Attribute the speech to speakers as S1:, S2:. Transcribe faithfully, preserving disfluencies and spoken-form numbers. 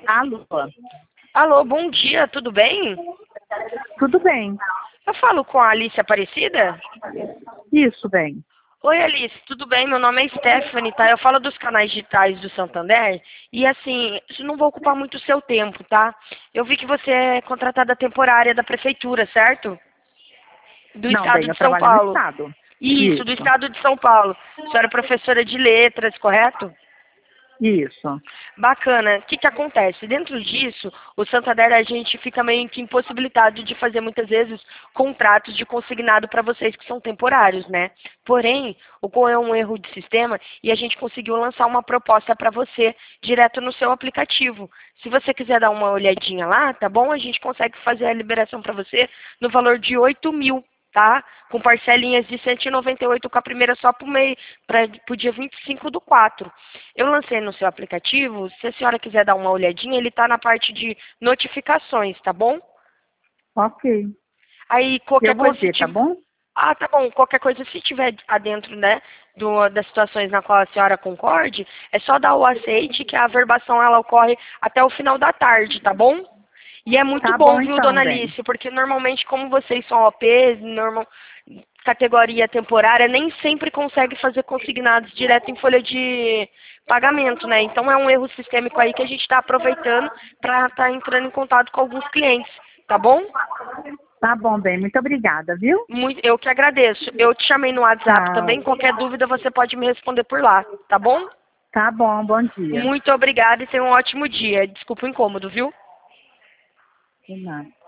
S1: Alô?
S2: Alô, bom dia, tudo bem?
S1: Tudo bem?
S2: Eu falo com a Alice Aparecida?
S1: Isso, bem.
S2: Oi, Alice, tudo bem? Meu nome é Stephanie, tá? Eu falo dos canais digitais do Santander e, assim, isso não vou ocupar muito o seu tempo, tá? Eu vi que você é contratada temporária da prefeitura, certo? Do
S1: Não,
S2: estado
S1: bem, eu
S2: de São
S1: trabalho no
S2: Paulo.
S1: Estado.
S2: Isso, do
S1: Isso,
S2: estado de São Paulo. A senhora é professora de letras, correto?
S1: isso.
S2: Bacana. O que que acontece? Dentro disso, o Santander, a gente fica meio que impossibilitado de fazer muitas vezes contratos de consignado para vocês que são temporários, né? Porém, ocorreu um erro de sistema e a gente conseguiu lançar uma proposta para você direto no seu aplicativo. Se você quiser dar uma olhadinha lá, tá bom? A gente consegue fazer a liberação para você no valor de oito mil. Tá? Com parcelinhas de cento e noventa e oito com a primeira só para o mês, para o dia vinte e cinco do quatro. Eu lancei no seu aplicativo, se a senhora quiser dar uma olhadinha, ele está na parte de notificações, tá bom?
S1: Ok.
S2: Aí
S1: Eu
S2: qualquer
S1: vou
S2: coisa se
S1: ver, tá
S2: tiver.
S1: bom?
S2: Ah, tá bom. Qualquer coisa se tiver adentro, né, do, das situações na qual a senhora concorde, é só dar o aceite que a averbação ela ocorre até o final da tarde, tá bom? E é muito
S1: Tá
S2: bom,
S1: bom
S2: viu,
S1: então,
S2: dona
S1: bem.
S2: Alice? Porque normalmente, como vocês são O Ps, normal, categoria temporária, nem sempre consegue fazer consignados direto em folha de pagamento, né? Então é um erro sistêmico aí que a gente está aproveitando para estar entrando em contato com alguns clientes, tá bom?
S1: Tá bom, bem. Muito obrigada, viu?
S2: Muito, eu que agradeço. Eu te chamei no WhatsApp também.
S1: Tchau.
S2: Qualquer dúvida você pode me responder por lá, tá bom?
S1: Tá bom, bom dia.
S2: Muito obrigada e tenha um ótimo dia. Desculpa o incômodo, viu?
S1: De nada.